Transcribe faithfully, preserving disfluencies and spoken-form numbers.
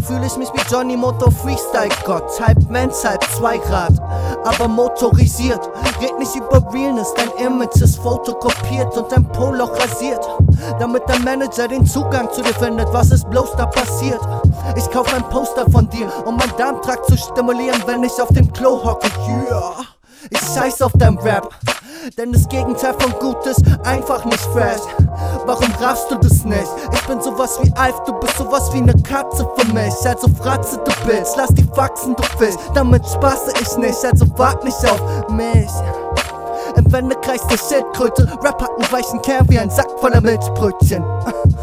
fühl ich mich wie Johnny Motor Freestyle Gott. Halb Mensch, halb Zweigrad, aber motorisiert. Red nicht über Realness, dein Image ist fotokopiert und dein Poloch rasiert, damit dein Manager den Zugang zu dir findet. Was ist bloß da passiert? Ich kauf ein Poster von dir, um meinen Darmtrakt zu stimulieren, wenn ich auf dem Klo hocke. Yeah. Ich scheiß auf dein Rap, denn das Gegenteil von gut ist einfach nicht fresh. Warum raffst du das nicht? Ich bin sowas wie Alf, du bist sowas wie ne Katze für mich. Also fratze du bist, lass die wachsen, du Fisch. Damit spaße ich nicht, also wart nicht auf mich. Im Wendekreis der Schildkröte, Rap hat einen weichen Kern wie ein Sack voller Milchbrötchen.